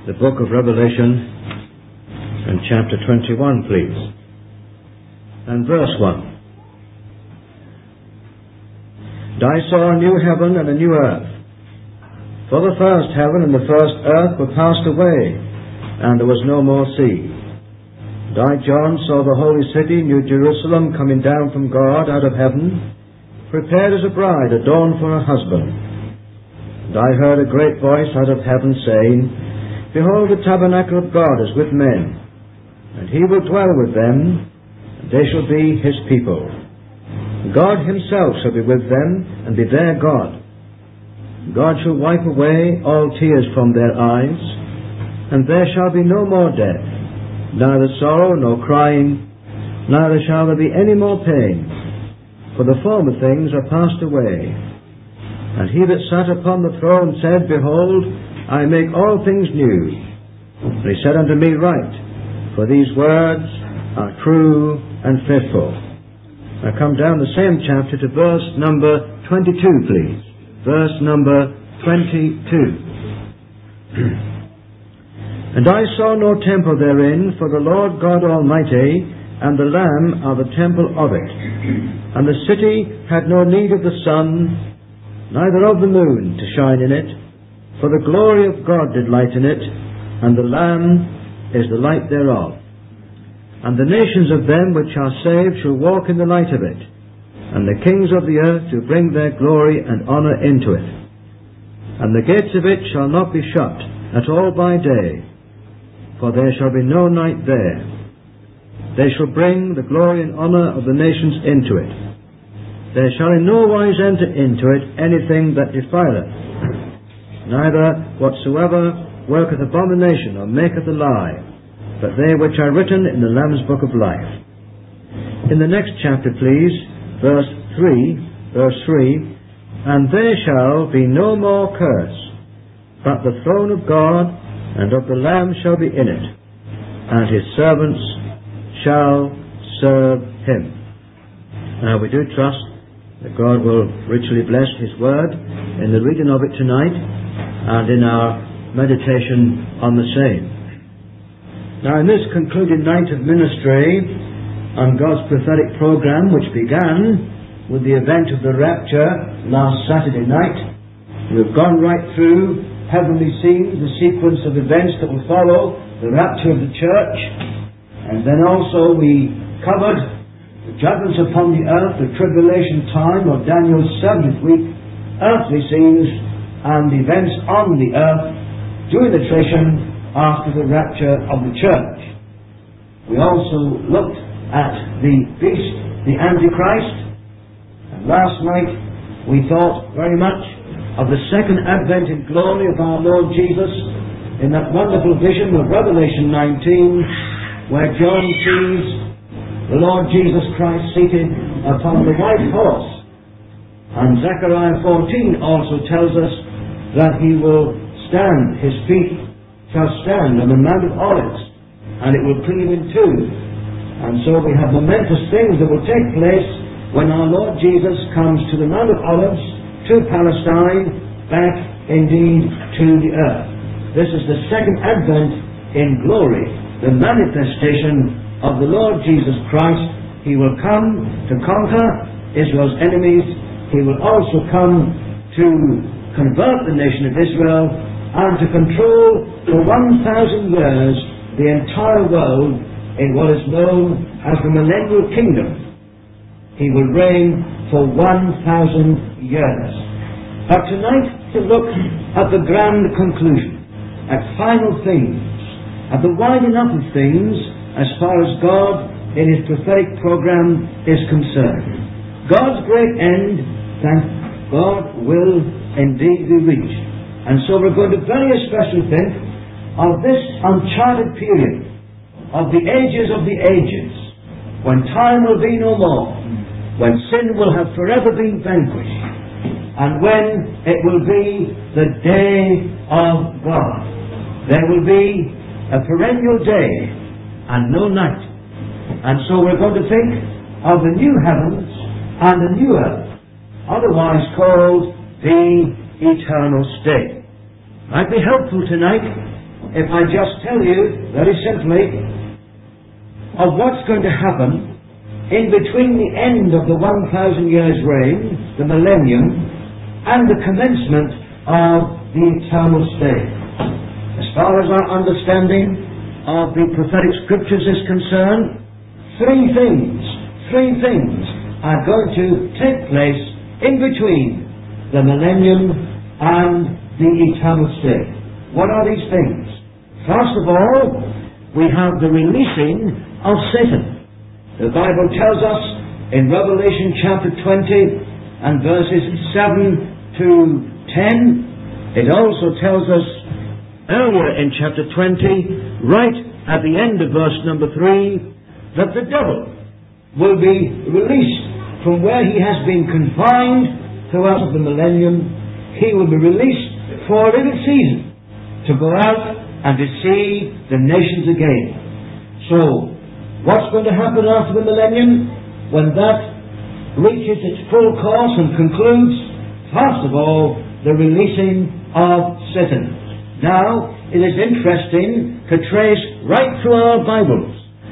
the book of Revelation and chapter 21, please. And verse 1. And I saw a new heaven and a new earth. For the first heaven and the first earth were passed away, and there was no more sea. And I, John, saw the holy city, New Jerusalem, coming down from God out of heaven, prepared as a bride adorned for her husband. And I heard a great voice out of heaven saying, Behold, the tabernacle of God is with men, and he will dwell with them, and they shall be his people. God himself shall be with them, and be their God. God shall wipe away all tears from their eyes, and there shall be no more death, neither sorrow nor crying, neither shall there be any more pain, for the former things are passed away. And he that sat upon the throne said, Behold, I make all things new. And he said unto me, Write, for these words are true and faithful. Now come down the same chapter to verse number 22, please. Verse number 22. And I saw no temple therein, for the Lord God Almighty and the Lamb are the temple of it. And the city had no need of the sun, neither of the moon to shine in it, for the glory of God did lighten it, and the Lamb is the light thereof. And the nations of them which are saved shall walk in the light of it, and the kings of the earth do bring their glory and honour into it. And the gates of it shall not be shut at all by day, for there shall be no night there. They shall bring the glory and honour of the nations into it. There shall in no wise enter into it anything that defileth, neither whatsoever worketh abomination or maketh a lie, but they which are written in the Lamb's book of life. In the next chapter, please, verse 3, And there shall be no more curse, but the throne of God and of the Lamb shall be in it, and his servants shall serve him. Now we do trust that God will richly bless his word in the reading of it tonight and in our meditation on the same. Now in this concluding night of ministry on God's prophetic program, which began with the event of the rapture last Saturday night, we've gone right through heavenly scenes, the sequence of events that will follow the rapture of the church, and then also we covered the judgments upon the earth, the tribulation time of Daniel's 70th week, earthly scenes and events on the earth during the tribulation after the rapture of the church. We also looked at the beast, the Antichrist, and last night we thought very much of the second advent in glory of our Lord Jesus in that wonderful vision of Revelation 19, where John sees the Lord Jesus Christ seated upon the white horse. And Zechariah 14 also tells us that he will stand, his feet shall stand on the Mount of Olives, and it will cleave in two. And so we have momentous things that will take place when our Lord Jesus comes to the Mount of Olives, to Palestine, back indeed to the earth. This is the second advent in glory, the manifestation of the Lord Jesus Christ. He will come to conquer Israel's enemies. He will also come to convert the nation of Israel and to control for 1,000 years the entire world in what is known as the millennial kingdom. He will reign for 1,000 years. But tonight to look at the grand conclusion, at final things, at the winding up of things as far as God in his prophetic program is concerned. God's great end, thank God, will indeed be reached. And so we're going to very especially think of this uncharted period of the ages, when time will be no more, when sin will have forever been vanquished, and when it will be the day of God. There will be a perennial day and no night. And so we're going to think of the new heavens and the new earth, otherwise called the eternal state. Might be helpful tonight if I just tell you very simply of what's going to happen in between the end of the 1,000 years reign, the millennium, and the commencement of the eternal state. As far as our understanding of the prophetic scriptures is concerned, three things are going to take place in between the millennium and the eternal state. What are these things? First of all, we have the releasing of Satan. The Bible tells us in Revelation chapter 20 and verses 7 to 10. It also tells us earlier in chapter 20, right at the end of verse number 3, that the devil will be released from where he has been confined throughout the millennium. He will be released for a little season to go out and deceive the nations again. So, what's going to happen after the millennium? When that reaches its full course and concludes, first of all, the releasing of Satan. Now, it is interesting to trace right through our Bibles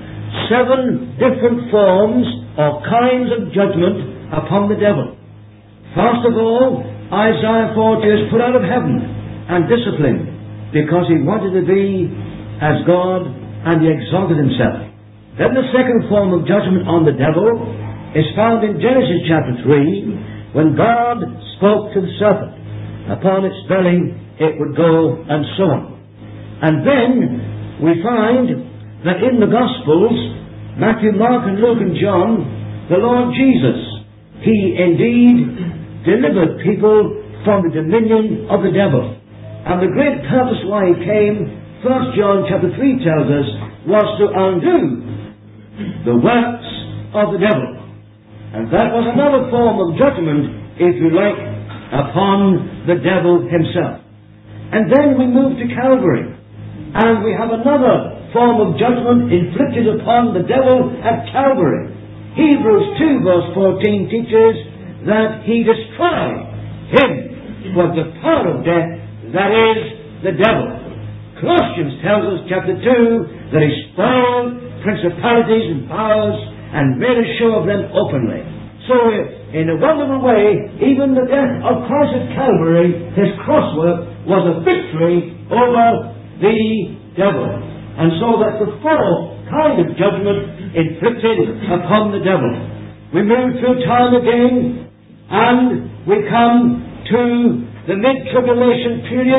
7 different forms or kinds of judgment upon the devil. First of all, Isaiah 40 is put out of heaven and disciplined because he wanted to be as God and he exalted himself. Then the second form of judgment on the devil is found in Genesis chapter 3 when God spoke to the serpent. Upon its belly it would go, and so on. And then we find that in the Gospels, Matthew, Mark and Luke and John, the Lord Jesus, He indeed delivered people from the dominion of the devil. And the great purpose why He came, 1 John chapter 3 tells us, was to undo the works of the devil. And that was another form of judgment, if you like, upon the devil himself. And then we move to Calvary, and we have another form of judgment inflicted upon the devil at Calvary. Hebrews 2 verse 14 teaches that he destroyed him with the power of death, that is, the devil. Colossians tells us, chapter 2, that he spoiled principalities and powers and made a show of them openly. So, in a wonderful way, even the death of Christ at Calvary, his cross work, was a victory over the devil. And so that's the fourth kind of judgment inflicted upon the devil. We move through time again, and we come to the mid-tribulation period.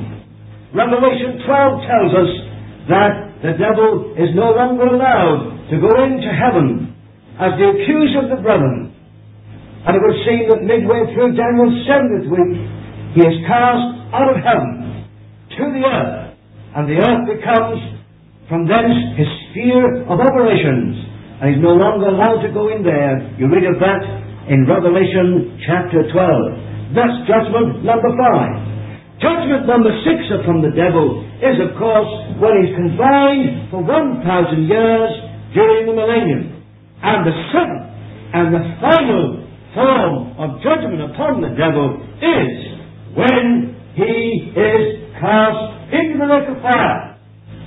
Revelation 12 tells us that the devil is no longer allowed to go into heaven as the accuser of the brethren. And it would seem that midway through Daniel's 70th week, he is cast out of heaven to the earth, and the earth becomes from thence his sphere of operations, and he's no longer allowed to go in there. You read of that in Revelation chapter 12. That's judgment number 5. Judgment number 6 upon the devil is, of course, when he's confined for 1,000 years during the millennium. And the seventh and the final form of judgment upon the devil is when he is cast into the lake of fire.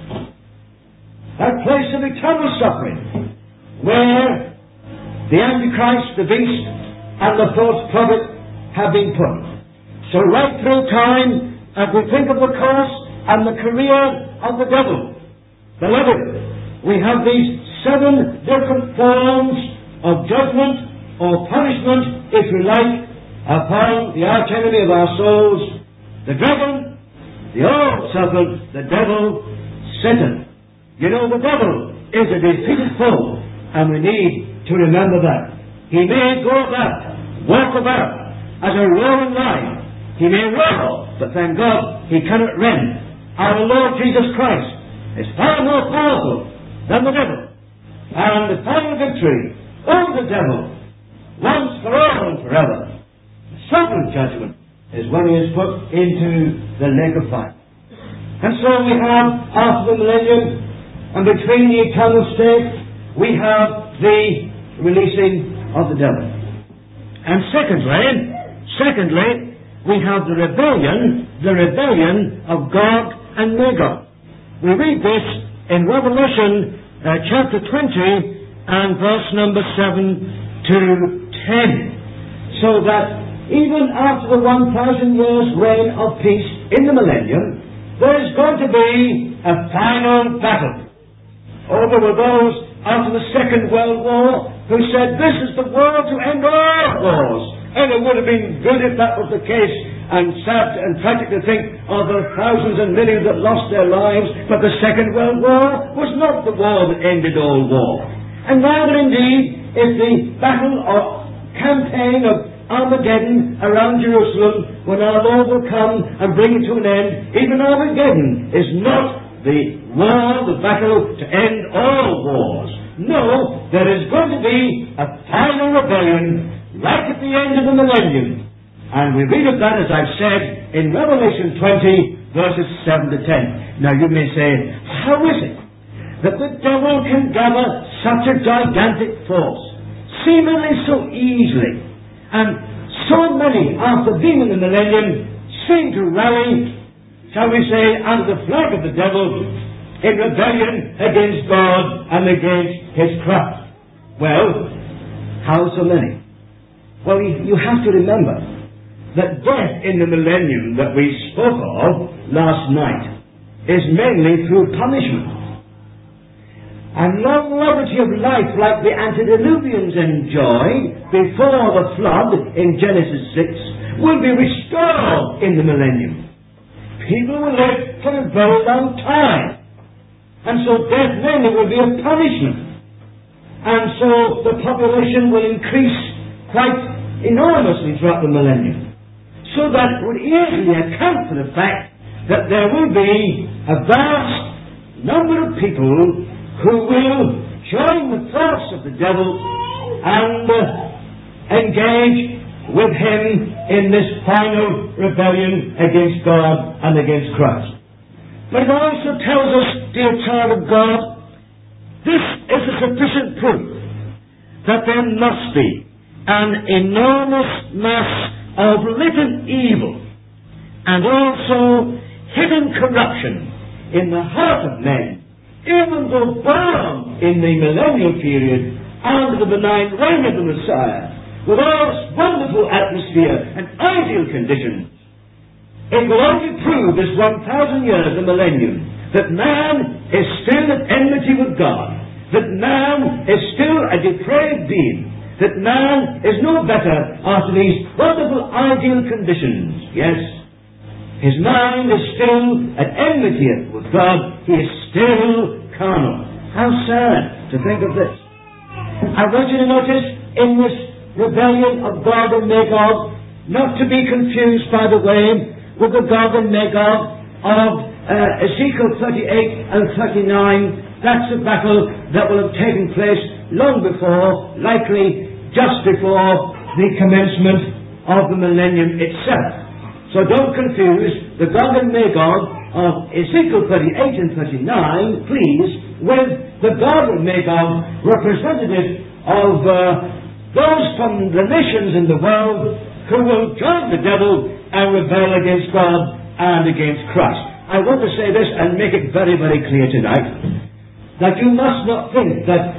That place of eternal suffering, where the Antichrist, the beast, and the false prophet have been put. So right through time, as we think of the course and the career of the devil, beloved, we have these 7 different forms of judgment or punishment, if you like, upon the arch enemy of our souls, the dragon, the old serpent, the devil, Satan. You know, the devil is a defeated foe, and we need to remember that. He may go about, walk about, as a roaring lion. He may roar, but thank God he cannot rend. Our Lord Jesus Christ is far more powerful than the devil. And the final victory over the devil, once for all and forever, the sovereign judgment, is when he is put into the lake of fire. And so we have, after the millennium, and between the eternal state, we have the releasing of the devil. And secondly, we have the rebellion of Gog and Magog. We read this in Revelation chapter 20 and verse number 7 to 10. So that even after the 1,000 years reign of peace in the millennium, there is going to be a final battle. Oh, there were those after the Second World War who said, this is the war to end all wars. And it would have been good if that was the case, and sad and tragic to think of the thousands and millions that lost their lives. But the Second World War was not the war that ended all war. And rather indeed is the battle or campaign of Armageddon around Jerusalem, when our Lord will come and bring it to an end. Even Armageddon is not the war, the battle to end all wars. No, there is going to be a final rebellion right at the end of the millennium. And we read of that, as I've said, in Revelation 20, verses 7 to 10. Now you may say, how is it that the devil can gather such a gigantic force, seemingly so easily? And so many, after being in the millennium, seem to rally, shall we say, under the flag of the devil in rebellion against God and against His Christ. Well, how so many? Well, you have to remember that death in the millennium that we spoke of last night is mainly through punishment. And longevity of life, like the antediluvians enjoyed before the flood in Genesis 6, will be restored in the millennium. People will live for a very long time. And so death mainly will be a punishment. And so the population will increase quite enormously throughout the millennium. So that would easily account for the fact that there will be a vast number of people who will join the force of the devil and engage with him in this final rebellion against God and against Christ. But it also tells us, dear child of God, this is a sufficient proof that there must be an enormous mass of latent evil and also hidden corruption in the heart of men, even though born in the millennial period under the benign reign of the Messiah, with all its wonderful atmosphere and ideal conditions. It will only prove this 1,000 years, the millennium, that man is still at enmity with God, that man is still a depraved being, that man is no better after these wonderful ideal conditions. Yes, his mind is still at enmity with God. He is still carnal. How sad to think of this. I want you to notice in this rebellion of Gog and Magog, not to be confused, by the way, with the Gog and Magog of Ezekiel 38 and 39. That's a battle that will have taken place long before, likely just before the commencement of the millennium itself. So don't confuse the Gog and Magog of Ezekiel 38 and 39, please, with the Gog and Magog representative of those from the nations in the world who will join the devil and rebel against God and against Christ. I want to say this and make it very, very clear tonight, that you must not think that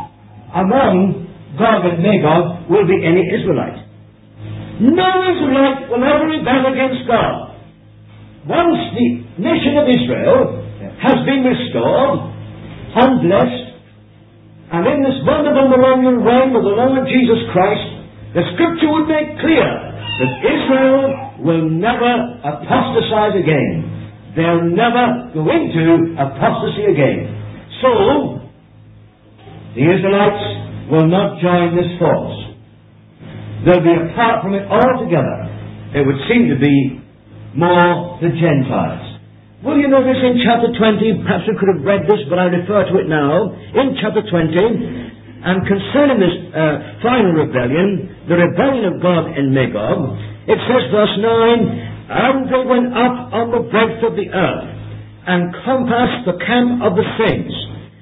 among Gog and Magog will be any Israelite. No Israelite will ever rebel against God. Once the nation of Israel has been restored and blessed, and in this wonderful millennial reign of the Lord Jesus Christ, the Scripture would make clear that Israel will never apostatize again. They'll never go into apostasy again. So, the Israelites will not join this force. They'll be apart from it altogether. It would seem to be more the Gentiles. Well, you notice in chapter 20, perhaps we could have read this, but I refer to it now. In chapter 20, and concerning this final rebellion, the rebellion of Gog and Magog, it says, verse 9, and they went up on the breadth of the earth, and compassed the camp of the saints,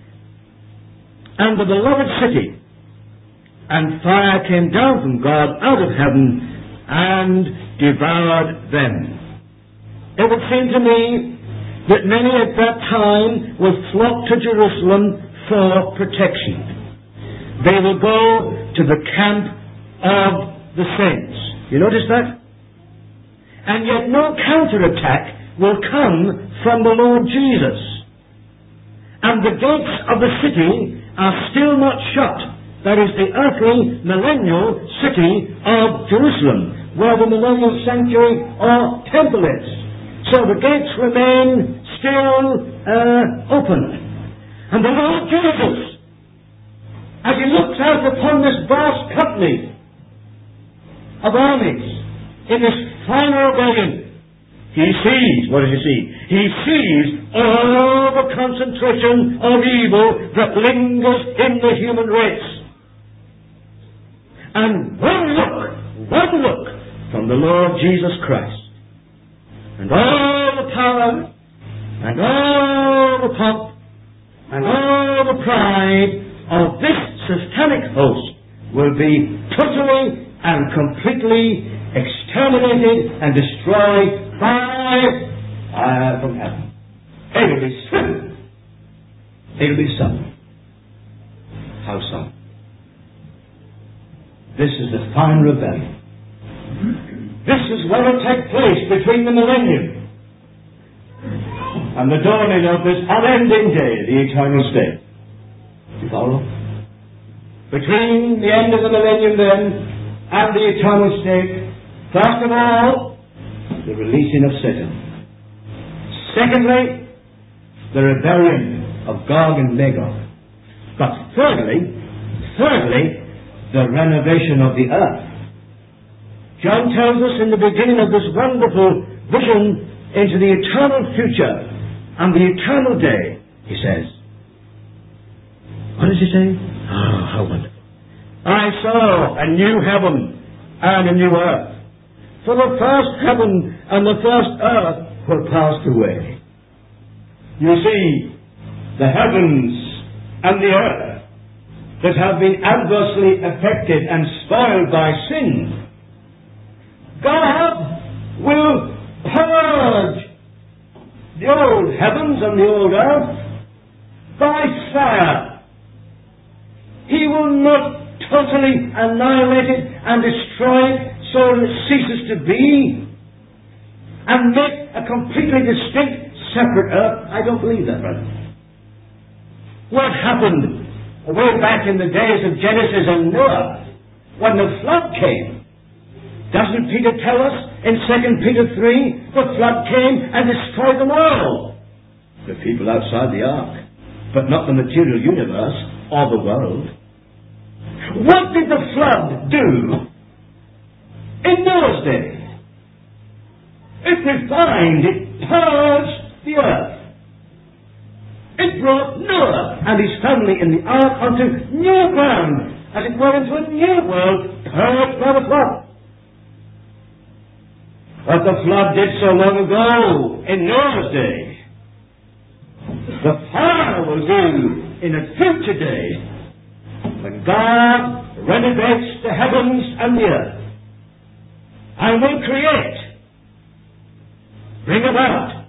and the beloved city, and fire came down from God out of heaven, and devoured them. It would seem to me that many at that time will flock to Jerusalem for protection. They will go to the camp of the saints. You notice that? And yet no counterattack will come from the Lord Jesus. And the gates of the city are still not shut. That is the earthly millennial city of Jerusalem, where the millennial sanctuary or temple is. So the gates remain still open. And the Lord Jesus, as he looks out upon this vast company of armies in this final rebellion, he sees, what does he see? He sees all the concentration of evil that lingers in the human race. And one look from the Lord Jesus Christ, and all the power, and all the pomp, and all the pride of this satanic host will be totally and completely exterminated and destroyed by fire from heaven. It will be sudden. It will be sudden. How sudden? This is the final rebellion. This is what will take place between the millennium and the dawning of this unending day, the eternal state. You follow? Between the end of the millennium then and the eternal state, first of all, the releasing of Satan. Secondly, the rebellion of Gog and Magog. But thirdly, the renovation of the earth. John tells us in the beginning of this wonderful vision into the eternal future and the eternal day, he says. What does he say? Oh, how wonderful. I saw a new heaven and a new earth. For the first heaven and the first earth were passed away. You see, the heavens and the earth that have been adversely affected and spoiled by sin, God will purge the old heavens and the old earth by fire. He will not totally annihilate it and destroy it so that it ceases to be and make a completely distinct, separate earth. I don't believe that, brother. What happened way back in the days of Genesis and Noah, when the flood came? Doesn't Peter tell us in 2 Peter 3, the flood came and destroyed them all? The people outside the ark, but not the material universe or the world. What did the flood do in Noah's day? It refined, it purged the earth. It brought Noah and his family in the ark onto new ground, as it were into a new world, purged by the flood. What the flood did so long ago in Noah's day, the fire will do in a future day, when God renovates the heavens and the earth, and will bring about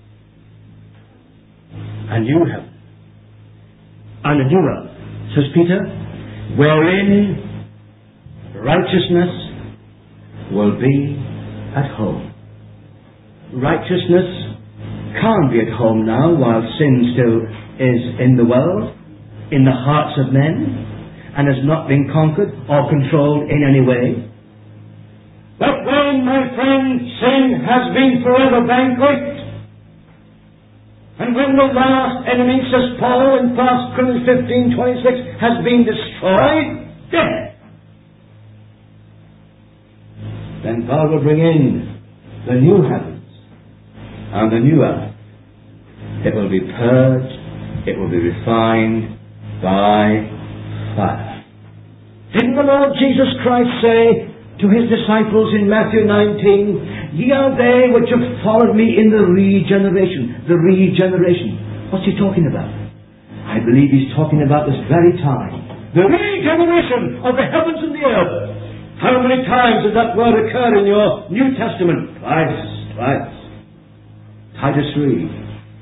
a new heaven and a new earth, says Peter, wherein righteousness will be at home. Righteousness can't be at home now while sin still is in the world, in the hearts of men, and has not been conquered or controlled in any way. But when, my friend, sin has been forever vanquished, and when the last enemy, says Paul in 1 Corinthians 15:26, has been destroyed, death, then God will bring in the new heavens and the new earth. It will be purged, it will be refined by fire. Didn't the Lord Jesus Christ say to his disciples in Matthew 19, ye are they which have followed me in the regeneration. The regeneration. What's he talking about? I believe he's talking about this very time. The regeneration of the heavens and the earth. How many times does that word occur in your New Testament? Twice. Titus 3.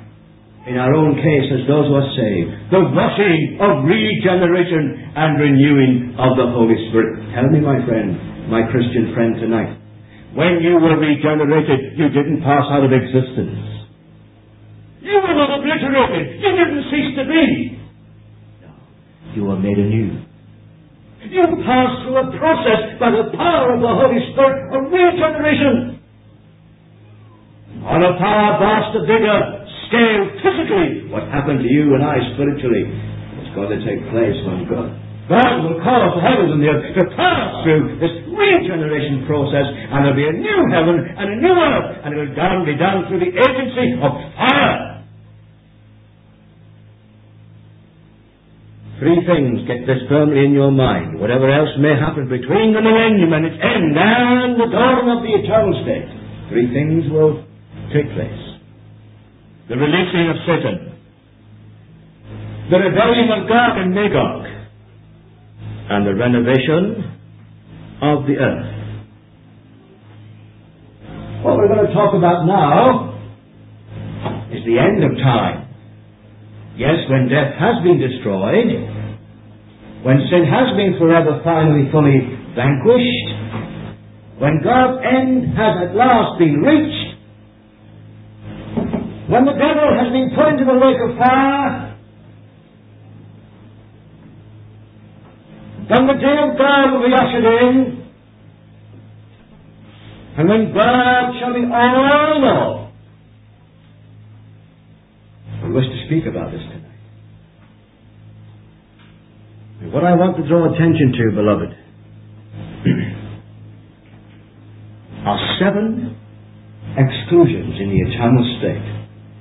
in our own case as those who are saved, the washing of regeneration and renewing of the Holy Spirit. Tell me, my friend, my Christian friend tonight, when you were regenerated, you didn't pass out of existence. You were not obliterated. You didn't cease to be. No, you were made anew. You passed through a process by the power of the Holy Spirit of regeneration. On a far vaster, bigger scale, physically, what happened to you and I spiritually is going to take place when God will cause the heavens and the earth to pass through this regeneration process, and there'll be a new heaven and a new earth, and it will be done through the agency of fire. Three things, get this firmly in your mind. Whatever else may happen between the millennium and its end and the dawning of the eternal state, three things will take place. The releasing of Satan, the rebellion of Gog and Magog, and the renovation of the earth. What we're going to talk about now is the end of time. Yes, when death has been destroyed, when sin has been forever finally fully vanquished, when God's end has at last been reached, when the devil has been put into the lake of fire, then the day of God will be ushered in, and when God shall be all in all. We wish to speak about this tonight. And what I want to draw attention to, beloved, are 7 exclusions in the eternal state.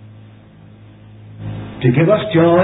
To give us joy,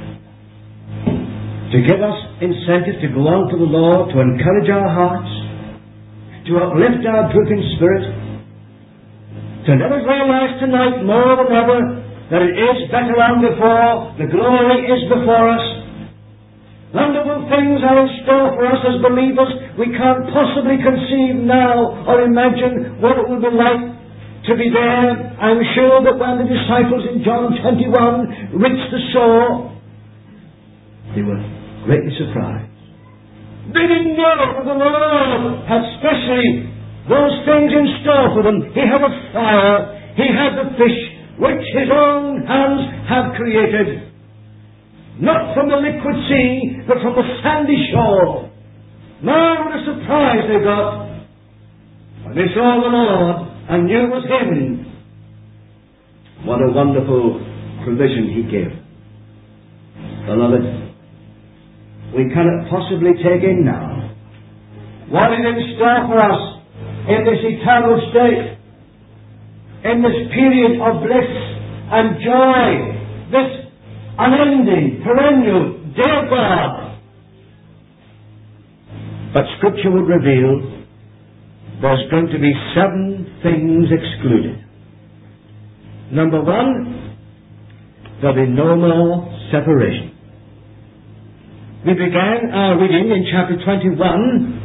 to give us incentive to go on for the Lord, to encourage our hearts, to uplift our drooping spirit, to let us realize tonight more than ever that it is better than before, the glory is before us, wonderful things are in store for us as believers. We can't possibly conceive now or imagine what it will be like to be there. I'm sure that when the disciples in John 21 reached the shore, they were greatly surprised. They didn't know that the Lord had specially those things in store for them. He had a fire, He had the fish, which His own hands had created, not from the liquid sea, but from the sandy shore. Now what a surprise they got when they saw the Lord and knew it was Him. What a wonderful provision He gave. Beloved, we cannot possibly take in now what is in store for us in this eternal state, in this period of bliss and joy, this unending, perennial day of God. But Scripture would reveal there's going to be 7 things excluded. Number 1, there'll be no more separation. We began our reading in chapter 21,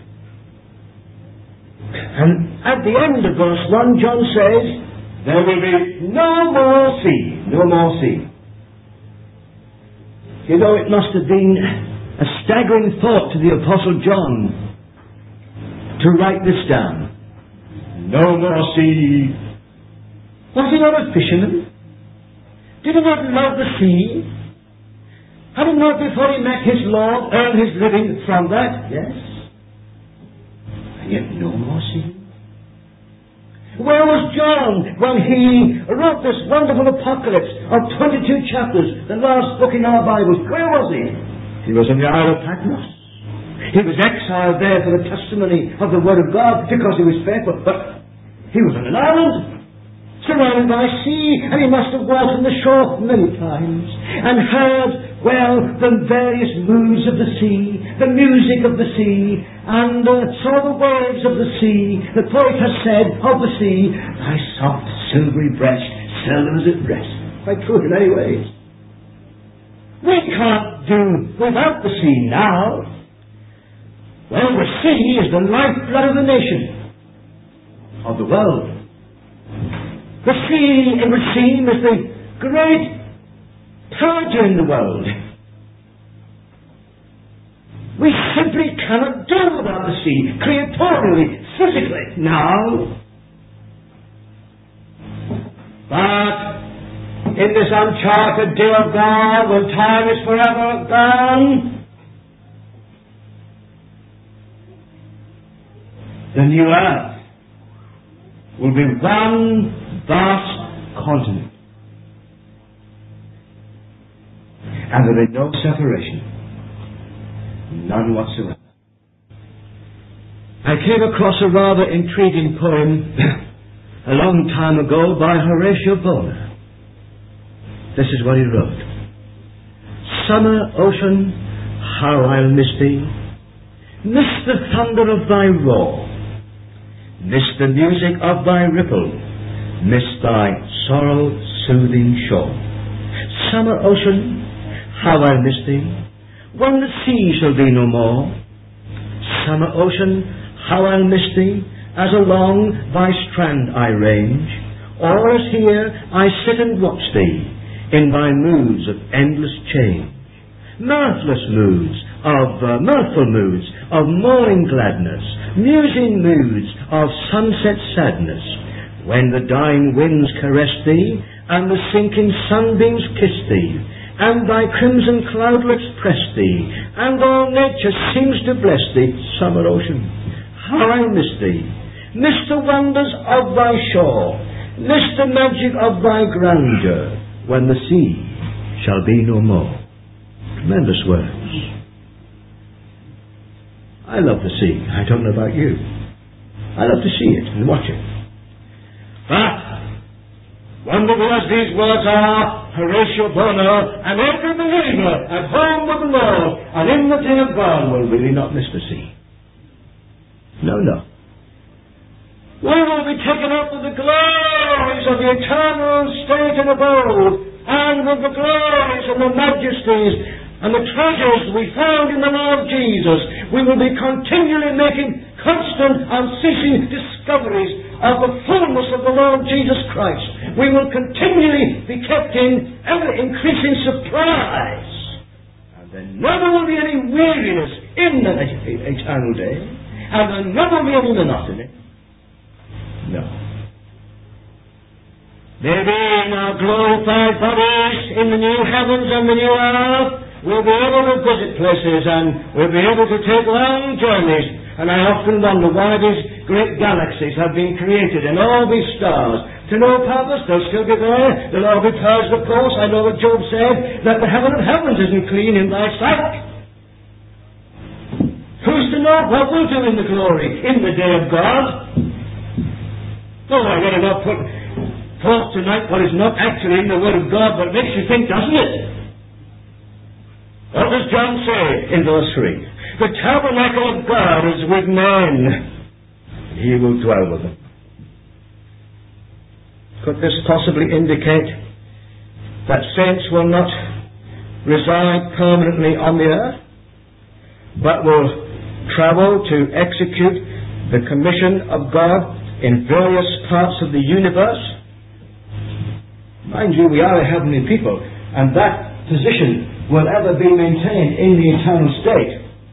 and at the end of verse 1, John says, there will be no more sea. No more sea. You know, it must have been a staggering thought to the Apostle John to write this down. No more sea. Was he not a fisherman? Did he not love the sea? Had he not, before he met his Lord, earned his living from that? Yes. And yet no more sea. Where was John when he wrote this wonderful apocalypse of 22 chapters, the last book in our Bibles? Where was he? He was in the Isle of Patmos. He was exiled there for the testimony of the Word of God because he was faithful. But he was on an island, surrounded by sea, and he must have walked on the shore many times and heard, well, the various moods of the sea, the music of the sea, and saw the waves of the sea. The poet has said of the sea, thy soft silvery breast seldom is at rest. Quite true in many ways. We can't do without the sea now. Well, the sea is the lifeblood of the nation, of the world. The sea, it would seem, is the great purging the world. We simply cannot do without the sea, creatorially, physically, now. But in this uncharted day of God, when time is forever gone, the new earth will be one vast continent. And there will be no separation. None whatsoever. I came across a rather intriguing poem a long time ago by Horatio Bonar. This is what he wrote. Summer ocean, how I'll miss thee. Miss the thunder of thy roar. Miss the music of thy ripple. Miss thy sorrow-soothing shore. Summer ocean, how I'll miss thee. When the sea shall be no more. Summer ocean, how I'll miss thee, as along thy strand I range, or as here I sit and watch thee, in thy moods of endless change. Mirthless moods, mirthful moods, of morning gladness, musing moods of sunset sadness, when the dying winds caress thee, and the sinking sunbeams kiss thee, and thy crimson cloudlets press thee, and all nature seems to bless thee. Summer ocean, how I miss thee. Miss the wonders of thy shore. Miss the magic of thy grandeur, when the sea shall be no more. Tremendous words. I love the sea. I don't know about you. I love to see it and watch it. But wonderful as these words are, Horatio Bonar, and every believer at home with the Lord and in the day of God will really not miss the sea. No, no. We will be taken up with the glories of the eternal state and abode, and with the glories and the majesties and the treasures we found in the Lord Jesus. We will be continually making constant, unceasing discoveries of the fullness of the Lord Jesus Christ. We will continually be kept in ever-increasing surprise. And there never will be any weariness in the eternal day, and there never will be any monotony. No. Maybe in our glorified bodies in the new heavens and the new earth, we'll be able to visit places and we'll be able to take long journeys. And I often wonder why these great galaxies have been created and all these stars. To no purpose, they'll still be there. They'll all be purged, of course. I know that Job said that the heaven of heavens isn't clean in thy sight. Who's to know what we'll do in the glory, in the day of God? Oh, I better not put forth tonight what is not actually in the Word of God, but it makes you think, doesn't it? What does John say in verse 3? The tabernacle of God is with men. He will dwell with them. Could this possibly indicate that saints will not reside permanently on the earth, but will travel to execute the commission of God in various parts of the universe? Mind you, we are a heavenly people, and that position will ever be maintained in the eternal state.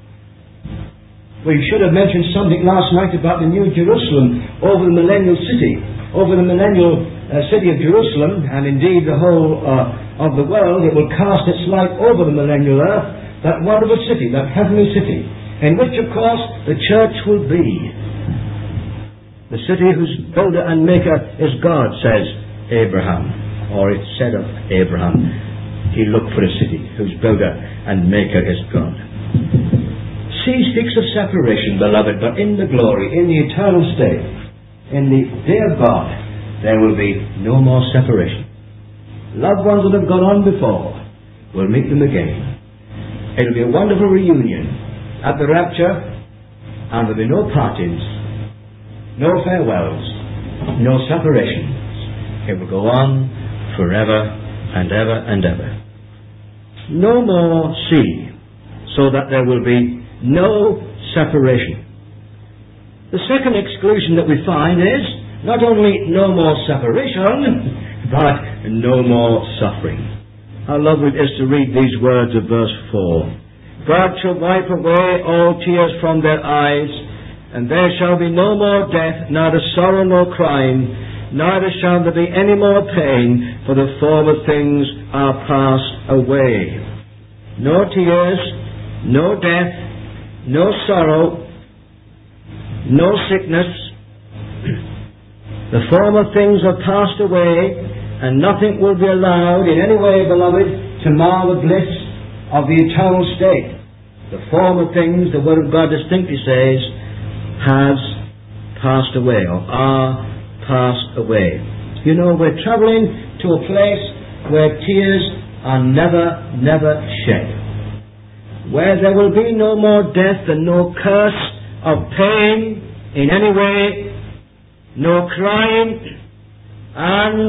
We should have mentioned something last night about the New Jerusalem over the millennial city, over the millennial city of Jerusalem, and indeed the whole of the world. It will cast its light over the millennial earth, that wonderful city, that heavenly city, in which, of course, the church will be. The city whose builder and maker is God, says Abraham, or it's said of Abraham, he looked for a city whose builder and maker is God. Sea speaks of separation, beloved, but in the glory, in the eternal state, in the day of God, there will be no more separation. Loved ones that have gone on before will meet them again. It will be a wonderful reunion at the rapture, and there will be no partings, no farewells, no separations. It will go on forever and ever and ever. No more sea, so that there will be no separation. The second exclusion that we find is not only no more separation, but no more suffering. How lovely it is to read these words of verse 4. God shall wipe away all tears from their eyes, and there shall be no more death, neither sorrow nor crying, neither shall there be any more pain, for the former things are passed away. No tears, no death, no sorrow, no sickness. The former things are passed away, and nothing will be allowed in any way, beloved, to mar the bliss of the eternal state. The former things, the Word of God distinctly says, has passed away, or are passed away. You know, we're travelling to a place where tears are never shed. Where there will be no more death and no curse of pain in any way, no crying, and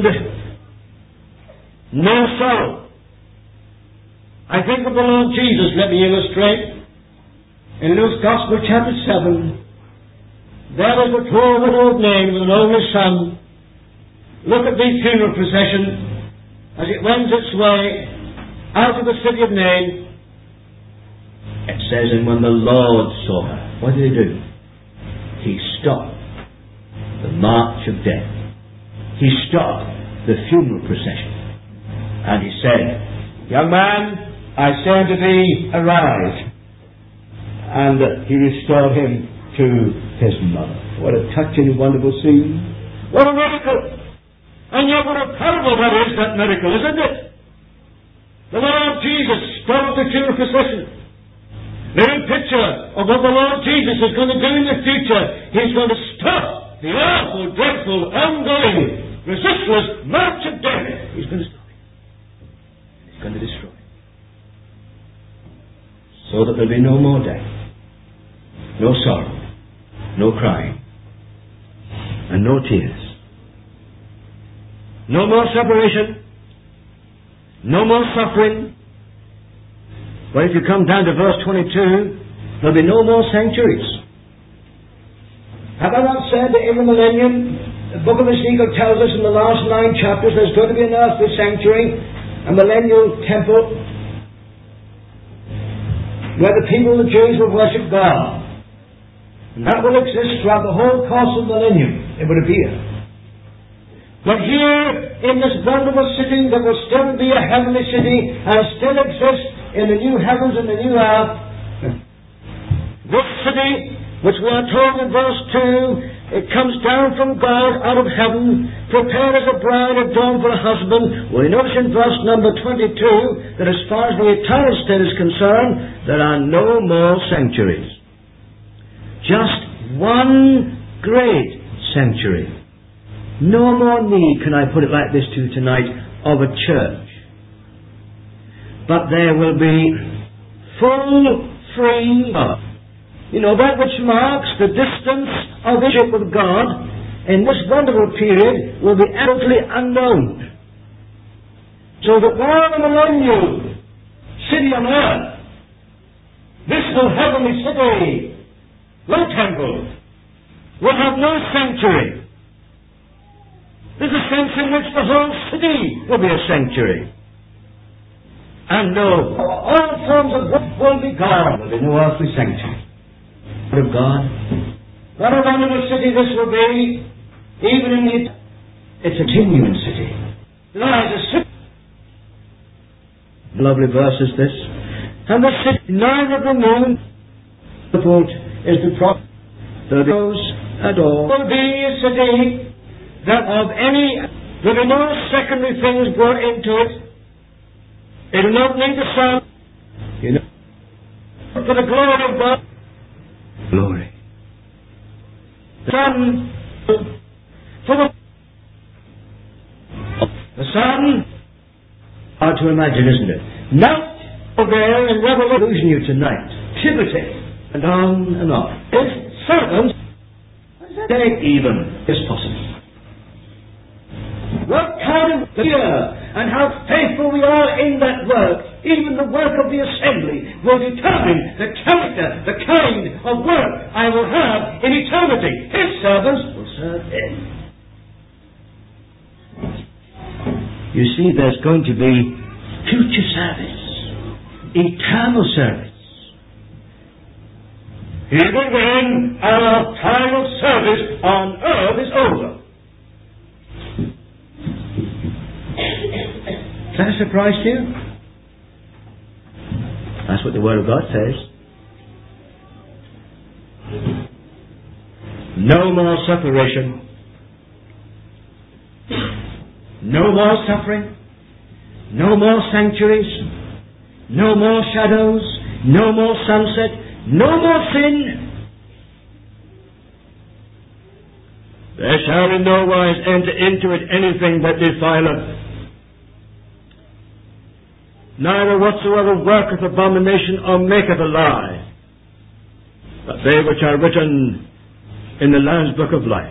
no sorrow. I think of the Lord Jesus, let me illustrate. In Luke's Gospel, chapter 7, there was a poor widowed man with an only son. Look at the funeral procession as it wends its way out of the city of Nain. It says, and when the Lord saw her, what did he do? He stopped the march of death. He stopped the funeral procession. And he said, young man, I say unto thee, arise. And he restored him to his mother. What a touching and wonderful scene. What a miracle! And yet what a parable that is, that miracle, isn't it? The Lord Jesus stopped the funeral procession. Very picture of what the Lord Jesus is going to do in the future. He's going to stop the awful, dreadful, ongoing, resistless march of death. He's going to stop it. He's going to destroy it. So that there'll be no more death, no sorrow, no crying, and no tears. No more separation, no more suffering. Well, if you come down to verse 22, there'll be no more sanctuaries. Have I not said that in the millennium, the book of Ezekiel tells us in the last 9 chapters, there's going to be an earthly sanctuary, a millennial temple, where the people of the Jews will worship God. And that will exist throughout the whole course of the millennium. It would appear. But here, in this wonderful city, there will still be a heavenly city, and still exist in the new heavens and the new earth. This city, which we are told in verse 2, it comes down from God out of heaven, prepared as a bride adorned for a husband. Well, you notice in verse number 22 that as far as the eternal state is concerned, there are no more sanctuaries. Just one great sanctuary. No more need, can I put it like this to you tonight, of a church. But there will be full, free love. You know, that which marks the distance of Israel with God in this wonderful period will be absolutely unknown. So that while the millennial city on earth, this will heavenly city, no temple, will have no sanctuary. There's a sense in which the whole city will be a sanctuary. And no, all forms of work will be gone. There will be no earthly sanctuary. Of God. What a wonderful city this will be, even in the... It's a continuing city. Lies a city. Lovely verse is this. And the city, neither the moon, the foot is the prophet, the rose at all. Will be a city that of any, there will be no secondary things brought into it. It will not need the sun, you know, for the glory of God. Glory. The sun, for the sun, hard to imagine, isn't it? Night there in Revelation you tonight. Timothy, and on. His servants, day even, is possible. What kind of fear and how faithful we are in that work, even the work of the assembly, will determine the character, the kind of work I will have in eternity. His servants will serve Him. You see, there's going to be future service, eternal service. Even when our time of service on earth is over. Is that a surprise to you? That's what the Word of God says. No more separation. No more suffering. No more sanctuaries. No more shadows. No more sunset. No more sin. There shall in no wise enter into it anything that defileth, neither whatsoever worketh abomination or maketh a lie, but they which are written in the Lamb's book of life.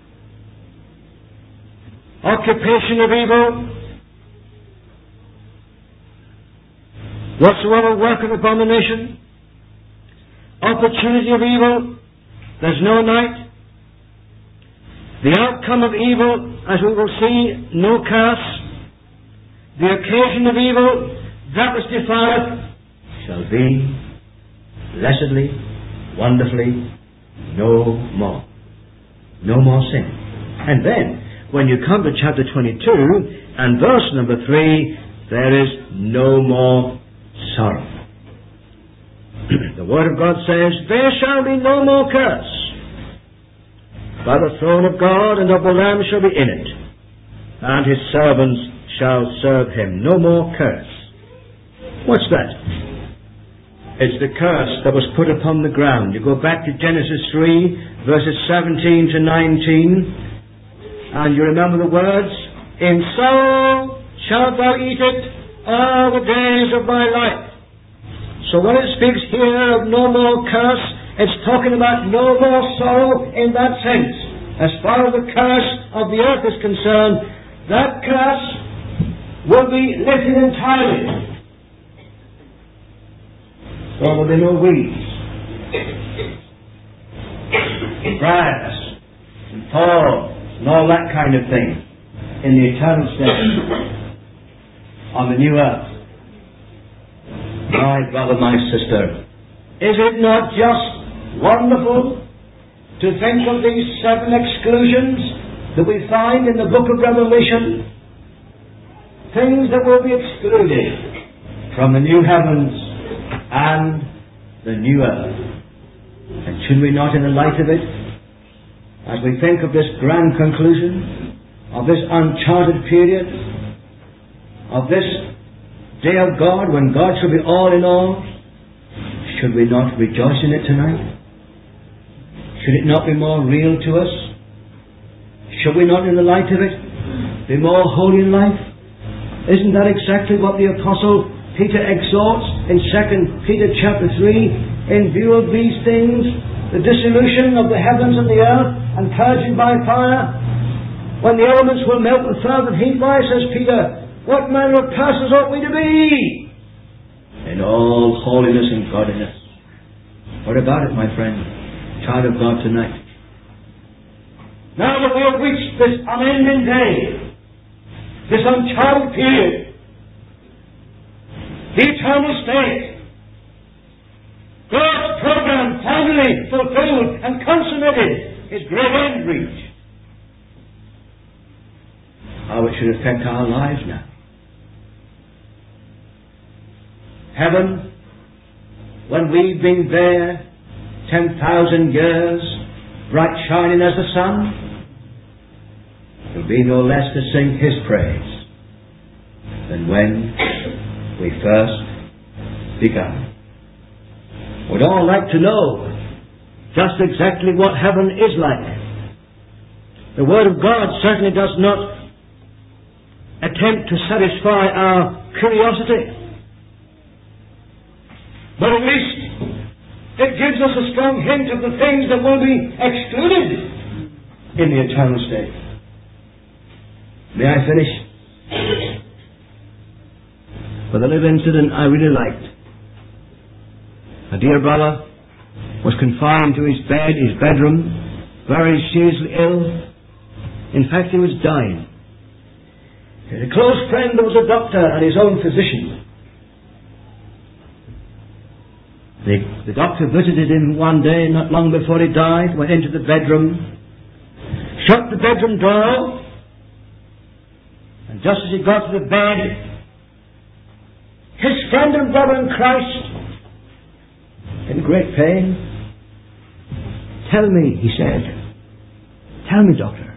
Occupation of evil, whatsoever worketh abomination, opportunity of evil, there's no night. The outcome of evil, as we will see, no curse. The occasion of evil, that which defileth, shall be blessedly, wonderfully, no more. No more sin. And then, when you come to chapter 22 and verse number 3, there is no more sorrow. The Word of God says, there shall be no more curse. By the throne of God and of the Lamb shall be in it, and his servants shall serve him. No more curse. What's that? It's the curse that was put upon the ground. You go back to Genesis 3, verses 17 to 19, and you remember the words, in sorrow shalt thou eat it all the days of thy life. So when it speaks here of no more curse, it's talking about no more sorrow in that sense. As far as the curse of the earth is concerned, that curse will be lifted entirely. There will be no weeds, grass, and thorns, and all that kind of thing in the eternal state on the new earth. My brother, my sister, is it not just wonderful to think of these 7 exclusions that we find in the book of Revelation? Things that will be excluded from the new heavens and the new earth. And should we not, in the light of it, as we think of this grand conclusion, of this uncharted period, of this day of God when God shall be all in all, should we not rejoice in it tonight? Should it not be more real to us? Should we not, in the light of it, be more holy in life? Isn't that exactly what the Apostle Peter exhorts in 2 Peter chapter 3, in view of these things, the dissolution of the heavens and the earth, and purging by fire, when the elements will melt with fervent heat? Why, says Peter, what manner of persons ought we to be? In all holiness and godliness. What about it, my friend, child of God, tonight? Now that we have reached this unending day, this uncharted period, the eternal state, God's program finally fulfilled and consummated, His great end reached. How it should affect our lives now. Heaven, when we've been there 10,000 years, bright shining as the sun, will be no less to sing His praise than when we first began. We'd all like to know just exactly what heaven is like. The Word of God certainly does not attempt to satisfy our curiosity, but at least it gives us a strong hint of the things that will be excluded in the eternal state. May I finish with a little incident I really liked. A dear brother was confined to his bed, his bedroom, very seriously ill. In fact, he was dying. He had a close friend who was a doctor and his own physician. The doctor visited him one day, not long before he died, went into the bedroom, shut the bedroom door, and just as he got to the bed, his friend and brother in Christ, in great pain, "Tell me," he said, "tell me, doctor,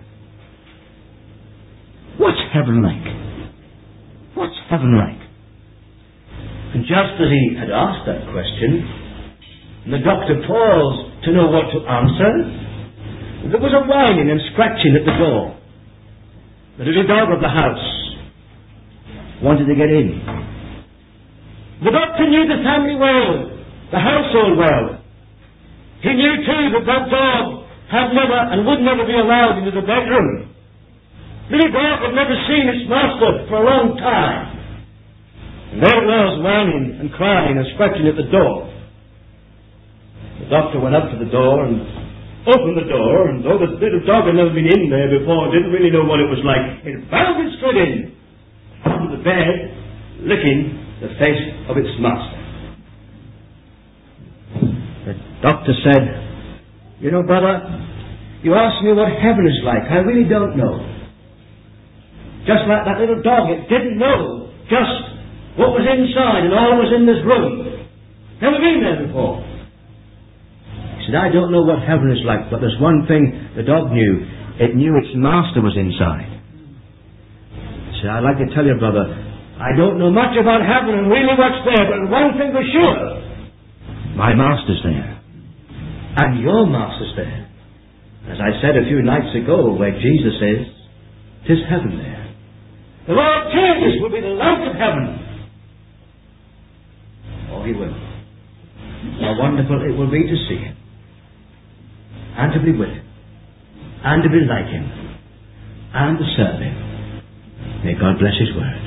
what's heaven like? What's heaven like?" And just as he had asked that question, and the doctor paused to know what to answer, there was a whining and scratching at the door. The little dog of the house wanted to get in. The doctor knew the family well, the household well. He knew too that that dog had never and would never be allowed into the bedroom. The little dog had never seen its master for a long time. And there it was, whining and crying and scratching at the door. The doctor went up to the door and opened the door, and though the little dog had never been in there before, didn't really know what it was like, it bounded straight in, onto the bed, licking the face of its master. The doctor said, "You know, brother, you asked me what heaven is like. I really don't know. Just like that little dog, it didn't know just what was inside and all was in this room. Never been there before." He said, "I don't know what heaven is like, but there's one thing the dog knew. It knew its master was inside." He said, "I'd like to tell you, brother, I don't know much about heaven and really what's there, but one thing for sure, my master's there. And your master's there. As I said a few nights ago, where Jesus is, 'tis heaven there. The Lord Jesus will be the light of heaven. Oh, he will. How wonderful it will be to see him, and to be with him, and to be like him, and to serve him. May God bless his word."